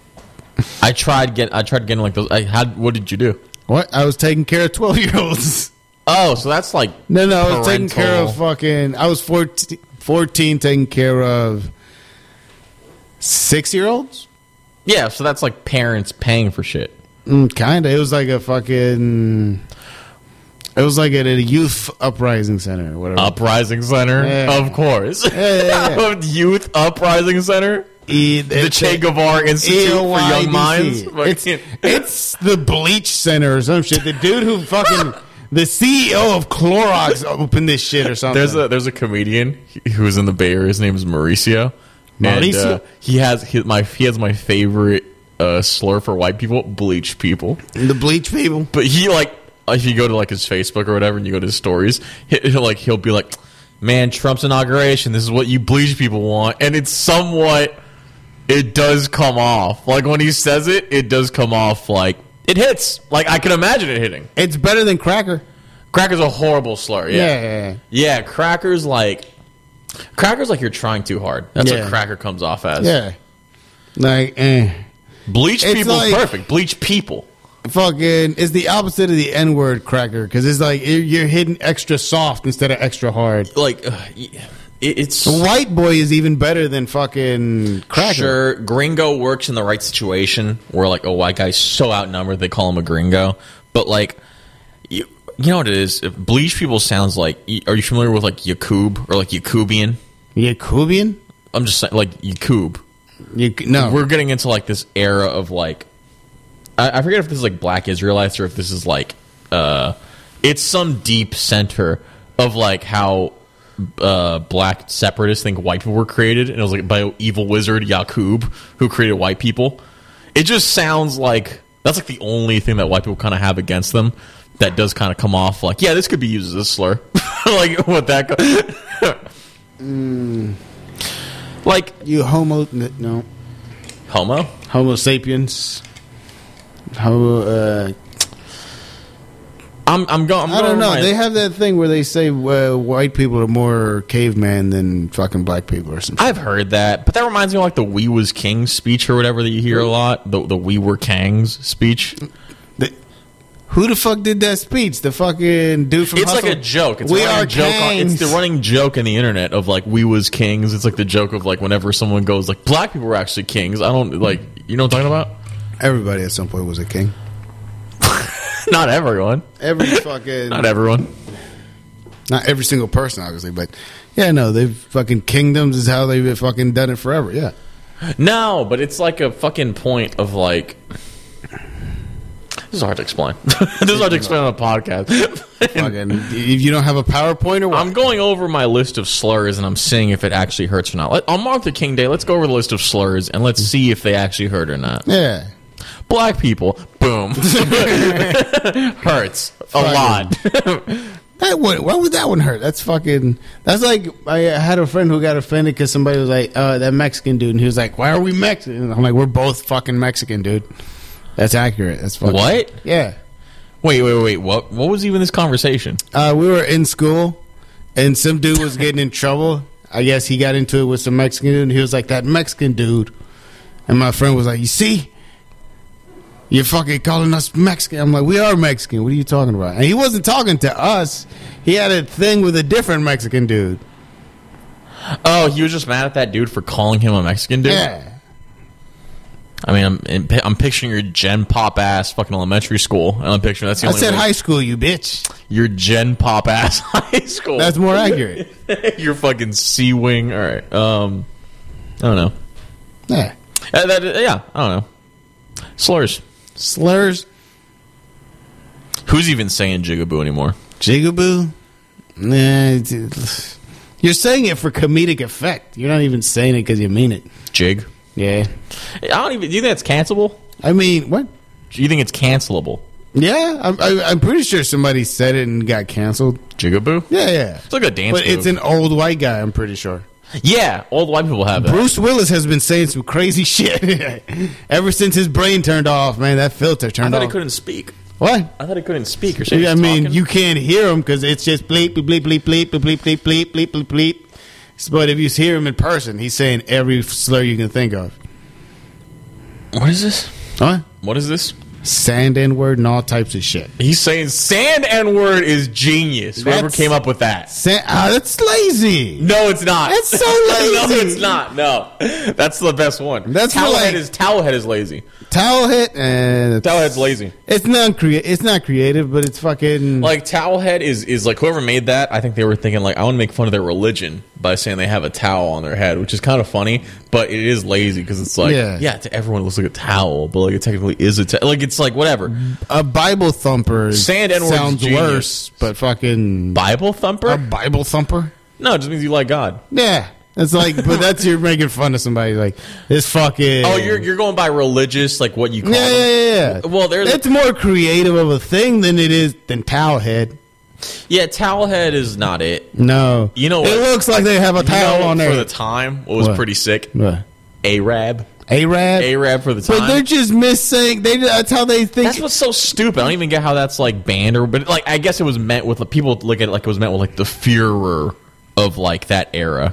I tried getting like those. What did you do?
What? I was taking care of 12-year-olds.
Oh, so that's like
No, I was taking care of fucking. I was 14 taking care of 6-year-olds.
Yeah, so that's like parents paying for shit.
Kinda. It was like a fucking. It was like at a youth uprising center or whatever.
Uprising center,
yeah.
Of course.
Yeah.
Youth uprising center. The Che Guevara Institute for Young Minds.
It's the Bleach Center or some shit. The dude who fucking the CEO of Clorox opened this shit or something.
There's a comedian who's in the Bay Area. His name is Mauricio.
Mauricio.
And, he has my favorite slur for white people: bleach people.
The bleach people.
But he like if you go to like his Facebook or whatever and you go to his stories, he'll be like, "Man, Trump's inauguration. This is what you bleach people want," and it's somewhat. It does come off. Like, when he says it, it does come off like... It hits. Like, I can imagine it hitting.
It's better than cracker.
Cracker's a horrible slur,
yeah.
Yeah, cracker's like... Cracker's like you're trying too hard. That's what cracker comes off as.
Yeah. Like,
Bleach people's like, perfect. Bleach people.
Fucking... It's the opposite of the N-word cracker. Because it's like, you're hitting extra soft instead of extra hard.
Like... It's
white boy is even better than fucking cracker.
Sure, gringo works in the right situation where like a white guy's so outnumbered they call him a gringo. But like, you know what it is? If bleach people sounds like. Are you familiar with like Yakub or like Yakubian?
Yakubian?
I'm just saying like Yakub.
No,
we're getting into like this era of like. I forget if this is like Black Israelites or if this is like. It's some deep center of like how. Black separatists think white people were created, and it was like by an evil wizard Yakub who created white people. It just sounds like that's like the only thing that white people kind of have against them that does kind of come off like, yeah, this could be used as a slur. Like what that like
you homo sapiens I don't know. They have that thing where they say white people are more caveman than fucking black people or something.
I've heard that, but that reminds me of like the "We was Kings" speech or whatever that you hear a lot. The "We were Kangs" speech.
Who the fuck did that speech? The fucking dude from
It's
Hustle?
like a joke. It's
We
a running
are
joke.
kings.
It's the running joke in the internet of like we was kings. It's like the joke of like whenever someone goes like black people were actually kings. I don't like you know what I'm talking about?
Everybody at some point was a king.
Not everyone.
Every fucking
Not everyone.
not every single person, obviously, but yeah, no, they've fucking kingdoms is how they've fucking done it forever. Yeah,
No, but it's like a fucking point of like. This is hard to explain. This is hard to explain on a podcast.
fucking. If you don't have a PowerPoint or what?
I'm going over my list of slurs and I'm seeing if it actually hurts or not. On Martin Luther King Day, let's go over the list of slurs and let's see if they actually hurt or not.
Yeah,
Black people, boom, hurts a lot.
that one. Why would that one hurt? That's fucking. That's like I had a friend who got offended because somebody was like, "that Mexican dude," and he was like, "Why are we Mexican?" And I'm like, "We're both fucking Mexican, dude." That's accurate. That's fucking.
What?
Yeah.
Wait. What was even this conversation?
We were in school, and some dude was getting in trouble. I guess he got into it with some Mexican dude, and he was like, "That Mexican dude." And my friend was like, "You see? You're fucking calling us Mexican." I'm like, "We are Mexican. What are you talking about?" And he wasn't talking to us. He had a thing with a different Mexican dude.
Oh, he was just mad at that dude for calling him a Mexican dude?
Yeah.
I mean, I'm picturing your Gen Pop ass fucking elementary school, and I'm picturing that's the
I
only
said
way-
high school, you bitch.
Your Gen Pop ass high school.
That's more accurate.
Your fucking C wing. All right. I don't know.
Yeah.
Yeah, I don't know. Slurs.
Slurs.
Who's even saying jigaboo anymore?
Jigaboo? Nah. You're saying it for comedic effect. You're not even saying it because you mean it.
Jig.
Yeah.
I don't even. Do you think that's cancelable?
I mean, what?
Do you think it's cancelable?
Yeah, I'm pretty sure somebody said it and got canceled.
Jigaboo.
Yeah.
It's like a dance.
But it's
move.
an old white guy, I'm pretty sure.
Yeah, old white people have that.
Bruce Willis has been saying some crazy shit ever since his brain turned off, man. That filter
I
turned
thought
off.
he couldn't speak.
What?
I thought he couldn't speak. Or something.
I mean, you can't hear him because it's just bleep, bleep, bleep, bleep, bleep, bleep, bleep, bleep, bleep, bleep, bleep. But if you hear him in person, he's saying every slur you can think of.
What is this?
Huh?
What is this?
Sand N-word and all types of shit.
He's saying sand N-word is genius. Whoever
That's-
came up with that.
That's lazy.
No, it's not.
That's so
No,
lazy.
it's not. No. That's the best one.
That's
Towelhead
like-
Towelhead is lazy.
Towelhead and
Towelhead's lazy.
it's not creative, but it's fucking
Like Towelhead is like whoever made that, I think they were thinking like I want to make fun of their religion by saying they have a towel on their head, which is kind of funny, but it is lazy because it's like
Yeah.
to everyone it looks like a towel, but like it technically is a like it's like whatever.
a Bible thumper.
Sand N-word is
sounds
genius.
worse, but fucking
Bible thumper?
a Bible thumper.
No, it just means you like God.
Yeah, it's like, but that's you're making fun of somebody like this fucking.
Oh, you're going by religious, like what you call
Yeah,
them.
yeah, yeah.
Well, there's
it's more creative of a thing than it is than towelhead.
Yeah, Towelhead is not it.
No,
You know
it
what?
looks like they have a towel on
for
there.
the time, what was
What?
pretty sick?
What?
Arab.
Arab.
Arab for the time.
But they're just missing. That's how they think.
That's what's so stupid. I don't even get how that's like banned or, but like I guess it was meant with people look at it like it was meant with like the Führer of like that era,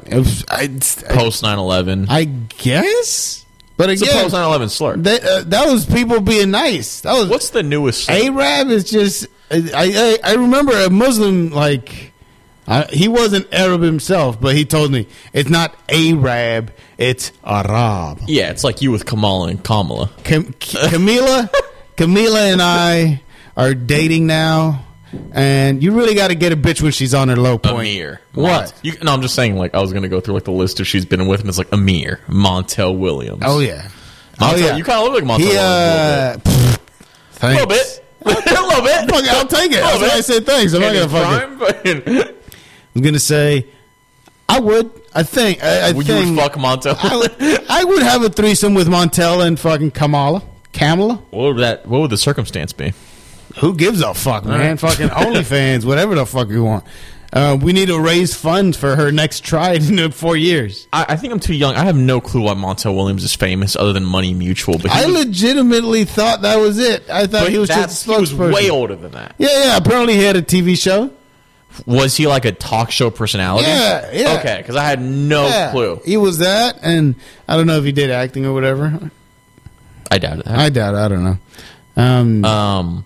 post 9/11.
I guess, but
It's a
again,
post 9/11 slur.
that was people being nice. That was
What's the newest? Slur?
Arab is just. I remember a Muslim like. He wasn't Arab himself, but he told me it's not Arab, it's Arab.
Yeah, it's like you with Kamala and Kamala.
Camila and I are dating now, and you really got to get a bitch when she's on her low point.
Amir.
What?
No, I'm just saying. Like I was gonna go through like the list of she's been with, and it's like Amir, Montel Williams.
Oh yeah,
Montel, you kind of look like Montel Williams a little bit. A little bit. A little bit.
Fuck, I'll take it. That's why I said thanks. I'm not gonna fucking. I'm gonna say, I would. I think.
Would you fuck Montel?
I would have a threesome with Montel and fucking Kamala.
What would the circumstance be?
Who gives a fuck, man? Fucking OnlyFans, whatever the fuck you want. We need to raise funds for her next try in 4 years.
I think I'm too young. I have no clue why Montel Williams is famous other than Money Mutual. But
I legitimately thought that was it. I thought he was just a
he was
spokesperson.
way older than that.
Yeah. Apparently he had a TV show.
Was he like a talk show personality?
Yeah.
Okay, because I had no clue.
He was that, and I don't know if he did acting or whatever.
I doubted that.
I doubt it. I don't know.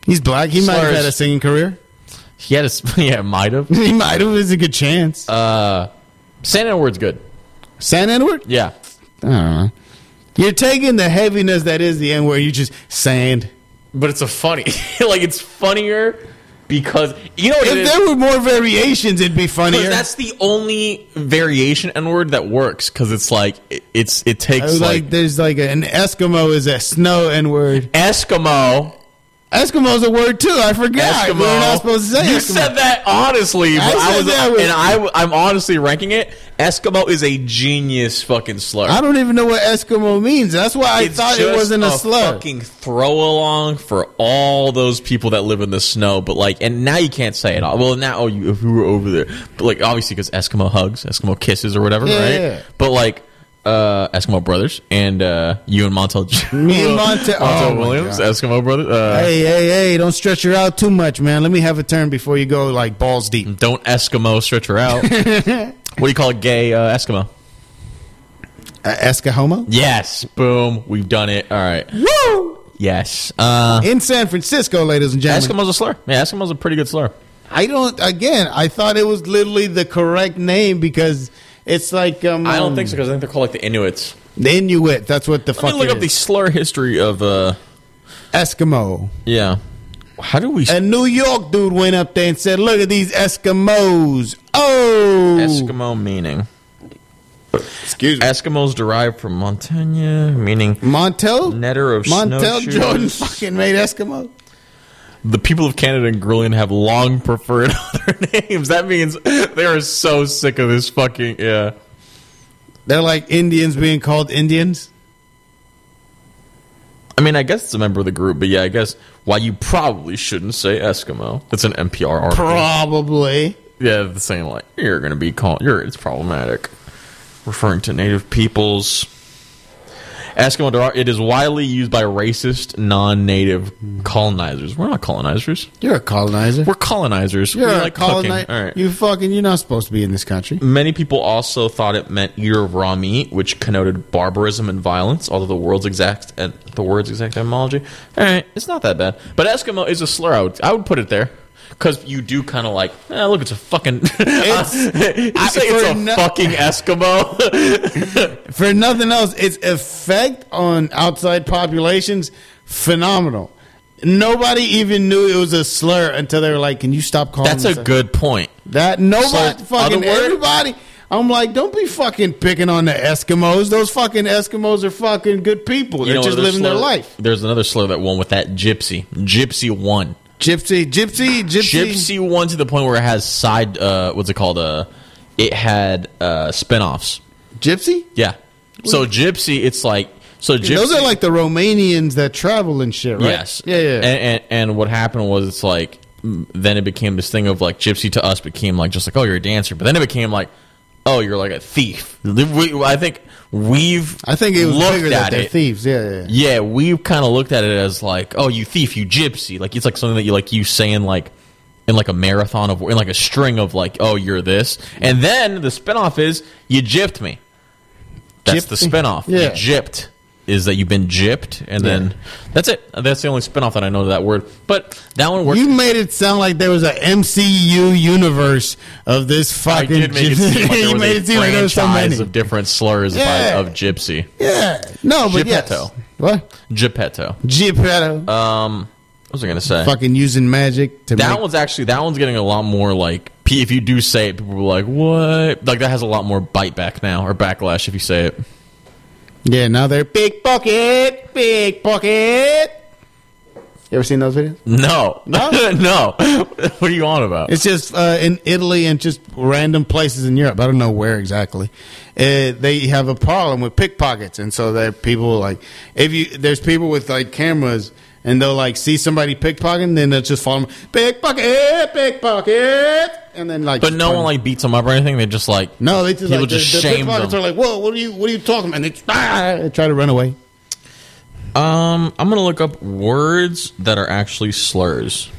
He's black. He might have
Slurs.
had a singing career.
He had a might have.
He might have. There's a good chance.
San N-word's good.
San N-word?
Yeah.
I don't know. You're taking the heaviness that is the N-word. You just sand.
But it's a funny. Like, it's funnier because, you know what it
If
is?
there were more variations, it'd be funnier.
Because that's the only variation N-word that works. Because it's like, it takes like
there's like an Eskimo is a snow N-word.
Eskimo.
Eskimo's a word too. I forgot.
Eskimo.
We were not supposed to say
You
Eskimo.
said that honestly, but I'm honestly ranking it. Eskimo is a genius fucking slur.
I don't even know what Eskimo means. That's why I
It's
thought it
just
wasn't a slur.
Fucking throw along for all those people that live in the snow. But like, and now you can't say it. Well, now if you were over there, but like obviously because Eskimo hugs, Eskimo kisses, or whatever,
Yeah,
right?
yeah.
But like. Eskimo brothers and you and Montel.
Me and Montel. Oh, my
Williams,
God.
Eskimo brothers.
Hey! Don't stretch her out too much, man. Let me have a turn before you go like balls deep.
Don't Eskimo stretch her out. What do you call a gay Eskimo?
Eskahomo?
Yes, boom, we've done it. All right,
Woo!
yes.
In San Francisco, ladies and gentlemen.
Eskimo's a slur. Yeah, Eskimo's a pretty good slur.
I thought it was literally the correct name because it's like
I don't think so because I think they're called like the Inuits.
the Inuit. That's what the
Let
fuck
me look
it
up the
is.
slur history of
Eskimo.
yeah. How do we
A New York dude went up there and said, "Look at these Eskimos." Oh,
Eskimo meaning?
excuse me.
Eskimos derived from Montaigne, meaning
Montel
netter of
Montel
snowshoes.
Jordan fucking made Eskimo.
The people of Canada and Greenland have long preferred other names. That means they are so sick of this fucking yeah.
They're like Indians being called Indians.
I mean, I guess it's a member of the group, but yeah, I guess why you probably shouldn't say Eskimo. That's an NPR article.
Probably.
Yeah, the saying like you're going to be called. It's problematic, referring to native peoples. Eskimo. It is widely used by racist, non-native colonizers. We're not colonizers.
You're a colonizer.
We're colonizers.
You're
we
a
like cooking.
colonizer.
All right.
You're not supposed to be in this country.
Many people also thought it meant eater of raw meat, which connoted barbarism and violence. Although the word's exact etymology, all right, it's not that bad. But Eskimo is a slur. I would put it there because you do kind of like. Look, it's a fucking. Fucking Eskimo.
For nothing else, its effect on outside populations phenomenal. Nobody even knew it was a slur until they were like, "Can you stop calling?"
That's a good point.
That nobody
So,
fucking
other word?
everybody. I'm like, don't be fucking picking on the Eskimos. Those fucking Eskimos are fucking good people. They're just
another
living their
slur-
life.
There's another slur that won with that gypsy. Gypsy won.
Gypsy.
Gypsy won to the point where it has side. What's it called? It had spinoffs.
Gypsy?
Yeah. So Gypsy, it's like Gypsy.
Those are like the Romanians that travel and shit, right?
Yes.
Yeah.
And what happened was it's like then it became this thing of like Gypsy to us became like just like, oh, you're a dancer, but then it became like, oh, you're like a thief. I think it was
looked bigger that
at
they're
it.
thieves. Yeah.
Yeah, we've kind of looked at it as like, oh, you thief, you gypsy. Like it's like something that you say in like in like a marathon of in like a string of like, oh, you're this, and then the spinoff is you gypped me. That's the
Gypped?
spinoff.
Yeah.
You gypped is that you've been gypped, and then that's it. That's the only spinoff that I know of that word. But that one works.
You made it sound like there was a MCU universe of this
I
fucking.
did make it seem like there
You
was
made
a
it seem like there was so
franchise
many.
of different slurs
Yeah.
of gypsy.
Yeah. No, but
Geppetto.
yes. What?
Geppetto.
Geppetto.
What was I gonna say?
Fucking using magic to
That
make.
one's getting a lot more like if you do say it, people are like, what? Like that has a lot more bite back now or backlash if you say it.
Yeah, now they're big pocket, big pocket. You ever seen those videos?
No.
No?
No. What are you on about?
It's just in Italy and just random places in Europe. I don't know where exactly. They have a problem with pickpockets, and so that people like there's people with like cameras, and they'll like see somebody pickpocketing, then they'll just follow them, pickpocket, pickpocket, and then like.
But no one like beats them up or anything. They just like
No, they just
people
like
just
the
shame
pickpockets
them.
are like, whoa, what are you talking about? And they try to run away.
I'm gonna look up words that are actually slurs.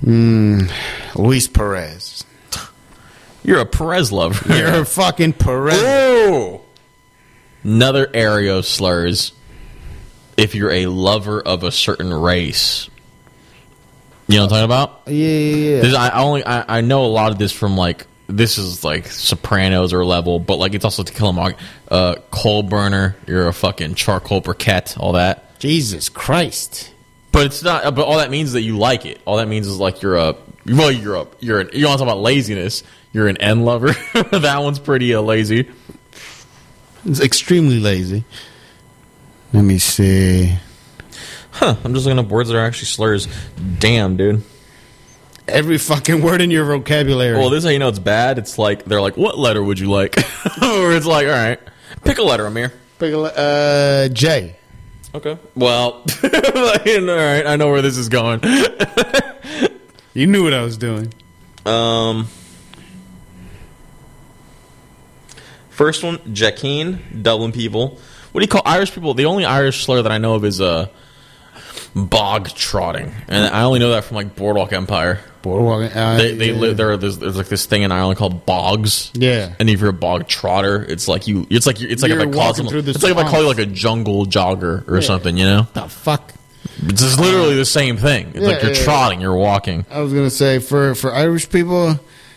Luis Perez.
You're a Perez lover.
You're a fucking Perez.
Ooh. Another area of slurs. If you're a lover of a certain race. You know what I'm talking about?
Yeah.
I know a lot of this from like, this is like Sopranos or level, but like it's also To Kill a Mockingbird. Coal burner, you're a fucking charcoal briquette, all that.
Jesus Christ.
But it's not. But all that means is that you like it. All that means is like you want to talk about laziness. You're an N lover. That one's pretty lazy.
It's extremely lazy. Let me see.
I'm just looking up words that are actually slurs. Damn, dude.
Every fucking word in your vocabulary.
Well, this is how you know it's bad. It's like they're like, "What letter would you like?" Or it's like, "All right, pick a letter, Amir."
Pick a J.
Okay. Well, all right. I know where this is going.
You knew what I was doing.
First one, Jackeen, Dublin people. What do you call Irish people? The only Irish slur that I know of is bog trotting, and I only know that from like Boardwalk Empire.
Boardwalk.
They live there. There's like this thing in Ireland called bogs.
Yeah.
And if you're a bog trotter, it's like if I call you like a jungle jogger or something, you know?
The fuck.
It's just literally the same thing. It's like you're trotting, you're walking.
I was gonna say for Irish people,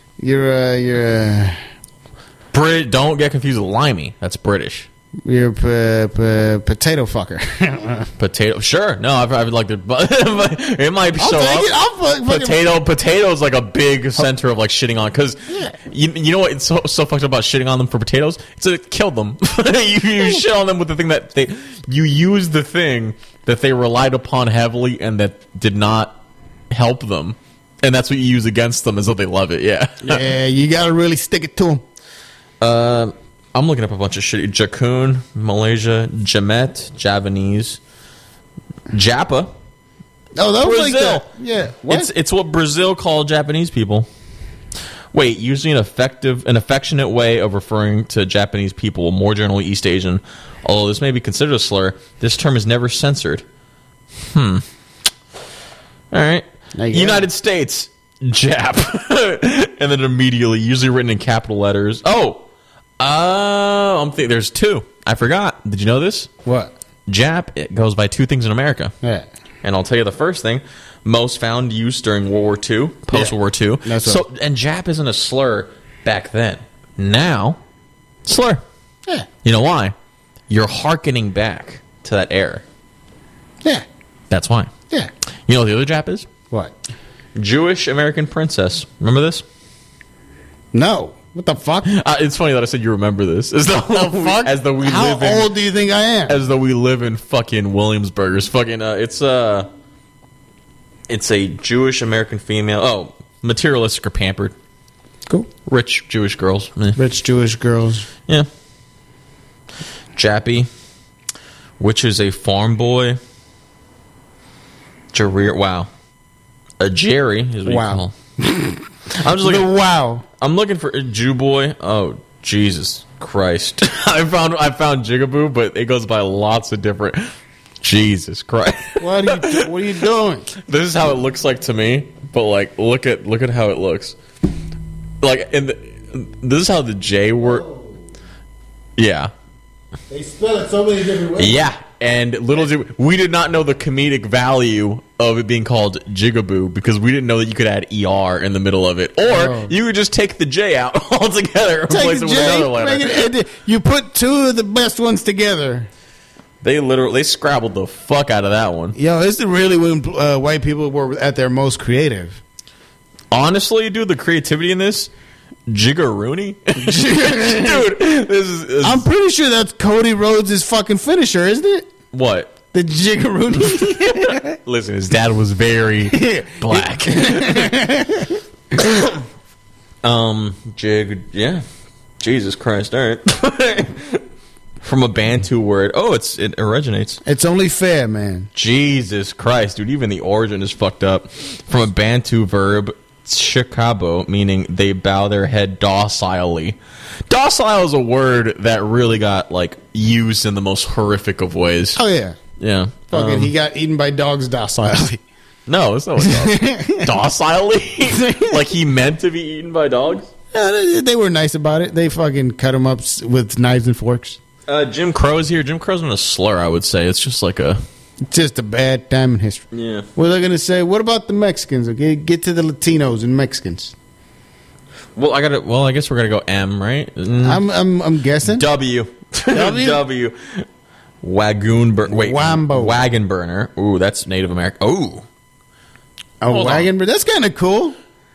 you're
Don't get confused with limey. That's British.
You're a potato fucker.
Potato, sure. No, I've like the. It might show up. Potato is like a big center of like shitting on because you know what? It's so fucked up about shitting on them for potatoes. It's to kill them. you shit on them with the thing that you use the thing that they relied upon heavily and that did not help them, and that's what you use against them as though they love it. Yeah.
Yeah, you gotta really stick it to them.
I'm looking up a bunch of shit. Jacoon, Malaysia, Jamet, Javanese, Japa.
Oh, that was
Brazil.
like that. Yeah. What?
It's what Brazil called Japanese people. Wait, usually an affectionate way of referring to Japanese people, more generally East Asian. Although this may be considered a slur, this term is never censored. All right. United States, Jap. And then immediately, usually written in capital letters. I'm thinking there's two. I forgot. Did you know this?
What?
Jap, it goes by two things in America.
Yeah.
And I'll tell you the first thing. Most found use during World War II, post-World War II.
That's
right. And Jap isn't a slur back then. Now, slur.
Yeah.
You know why? You're hearkening back to that era.
Yeah.
That's why.
Yeah.
You know what the other Jap is?
What?
Jewish American princess. Remember this?
No. What the fuck?
It's funny that I said you remember this. As though
fuck? How old do you think I am?
As though we live in fucking Williamsburg. It's a Jewish American female. Oh, materialistic or pampered.
Cool.
Rich Jewish girls.
Rich Jewish girls.
Yeah. Jappy, which is a farm boy. Jareer. Wow. A Jerry is what you call. I'm just looking.
Wow.
I'm looking for a Jew boy. Oh, Jesus Christ. I found Jigaboo, but it goes by lots of different. Jesus Christ.
What are you doing?
This is how it looks like to me, but like look at how it looks. Like this is how the J word. Yeah.
They spell it so many different ways.
Yeah. And we did not know the comedic value of it being called Jigaboo because we didn't know that you could add ER in the middle of it. Or you could just take the J out altogether and replace it with another letter.
You put two of the best ones together.
They scrabbled the fuck out of that one.
Yo, it's really when white people were at their most creative.
Honestly, dude, the creativity in this, Jiggaroony? Dude, this is... I'm
pretty sure that's Cody Rhodes' fucking finisher, isn't it?
What?
The Jiggaroony.
Listen, his dad was very black. Yeah. Jesus Christ, all right. From a Bantu word. Oh, it originates.
It's only fair, man.
Jesus Christ, dude, even the origin is fucked up. From a Bantu verb, Shikabo, meaning they bow their head docilely. Docile is a word that really got like used in the most horrific of ways.
Oh yeah,
yeah.
Fucking, he got eaten by dogs docilely.
No, that's not what docilely. Like he meant to be eaten by dogs.
Yeah, they were nice about it. They fucking cut him up with knives and forks.
Jim Crow's here. Jim Crow's not a slur, I would say. It's just like a...
It's just a bad time in history.
Yeah.
What are they going to say? What about the Mexicans? Okay, get to the Latinos and Mexicans.
Well, I guess we're gonna go M, right?
I'm guessing
W.
W?
W. Wagon
Wambo.
burner. Ooh, that's Native American. Ooh.
a
Hold
wagon, but that's kind of cool.